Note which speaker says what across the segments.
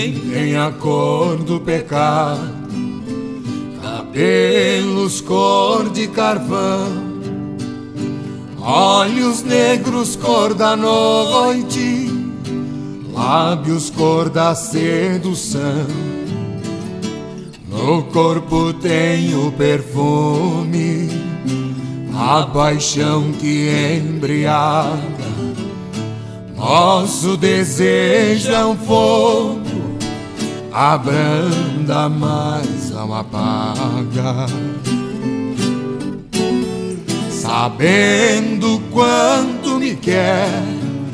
Speaker 1: tem a cor do pecado, cabelos cor de carvão, olhos negros cor da noite, lábios cor da sedução. No corpo tem o perfume, a paixão que embriaga. Nosso desejo é um fogo, abranda, mas não apaga. Sabendo quanto me quer,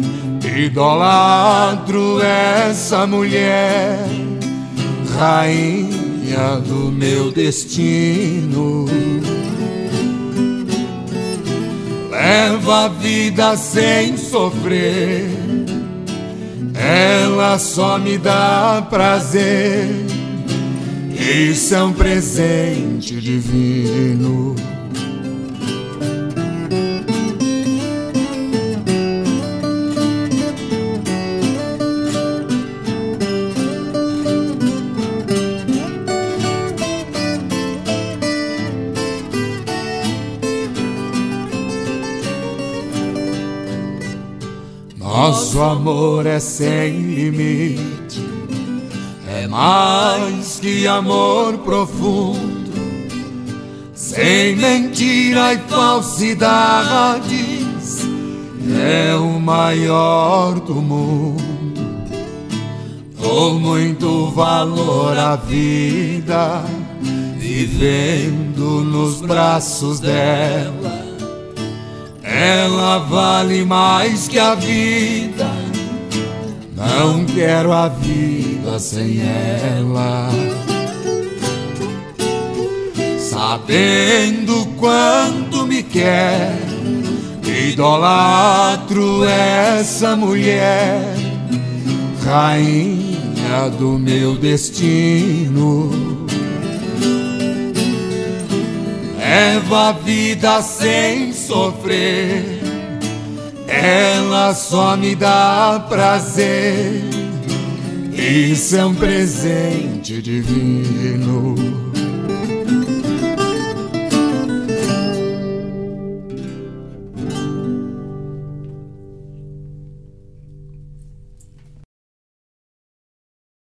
Speaker 1: idolatro essa mulher, rainha do meu destino. Leva a vida sem sofrer, ela só me dá prazer. Isso é um presente divino. Nosso amor é sem limite, é mais que amor profundo, sem mentira e falsidades, é o maior do mundo. Dou muito valor à vida, vivendo nos braços dela. Ela vale mais que a vida, não quero a vida sem ela. Sabendo quanto me quer, idolatro essa mulher, rainha do meu destino. Leva a vida sem sofrer, ela só me dá prazer. Isso é um presente divino.